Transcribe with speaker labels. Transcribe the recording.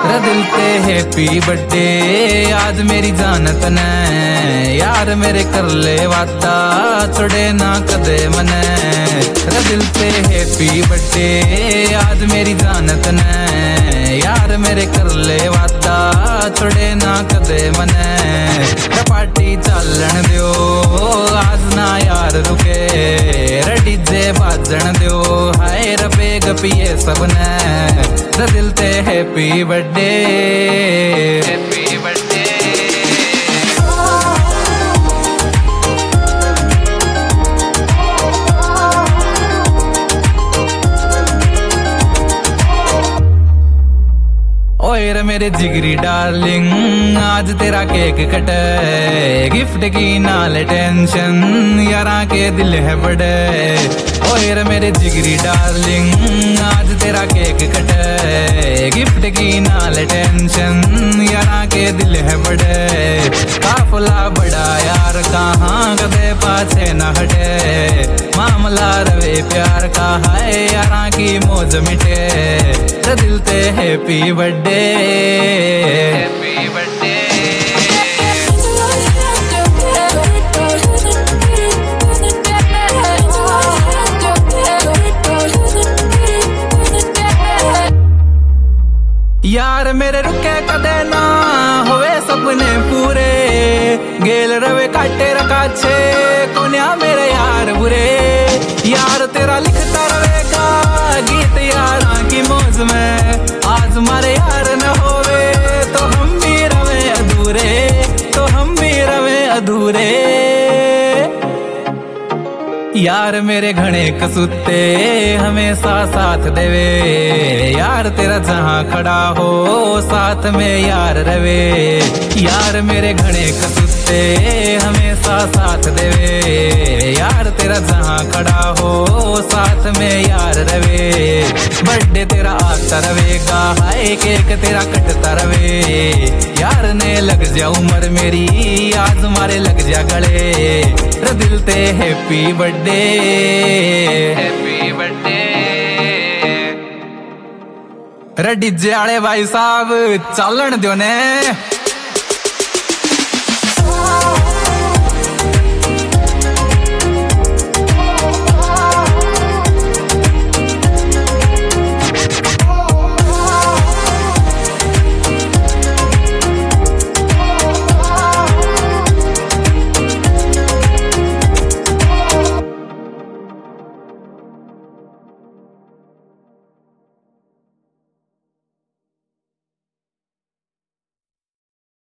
Speaker 1: रे दिल ते हैप्पी बर्थडे आज मेरी जानत ने यार मेरे कर ले वादा छोड़े ना कदे मने। रे दिल ते हैप्पी बर्थडे आज मेरी जानत ने यार मेरे कर ले वादा छोड़े ना कदे मने। पार्टी चालन दियो आज ना यार रुके रे डीजे बाजन दियो हाय रबे गपिए सबने। रे दिल ते हैप्पी बर्थडे हैप्पी बर्थडे। ओए रे मेरे जिगरी डार्लिंग आज तेरा केक कटे गिफ्ट की नाल टेंशन यारा के दिल है बड़े। ओए रे मेरे जिगरी डार्लिंग आज तेरा केक कटे गिफ्ट की नाल टेंशन यारा के दिल है बड़े। काफला बड़ा यार कहाँ कदे पाछे न हटे मामला रवे प्यार का है यारा की मौज मिटे। रे दिल ते हैप्पी बर्थडे हैप्पी बर्थडे। यार मेरे रुके कदे ना होवे सपने पूरे गेल रवे काटे रकाछे कोन्या मेरे यार बुरे। यार तेरा लिखता रहेगा गीत यारा की मौज में आज मारे यार न होवे तो हम भी रवे अधूरे तो हम भी रवे अधूरे। यार मेरे घने कसूते हमेशा साथ देवे यार तेरा जहाँ खड़ा हो साथ में यार रवे। यार मेरे घने कसूते हमेशा साथ देवे यार तेरा जहाँ खड़ा हो साथ में यार रवे। बर्थडे तेरा आता रवेगा हाय केक तेरा कटता रवे यार ने लग जा उम्र मेरी आज मारे लग जा गले। रे दिल ते हैप्पी बर्थडे हैप्पी बर्थडे। रे डीजे वाले भाई साहब चालन दियो ने।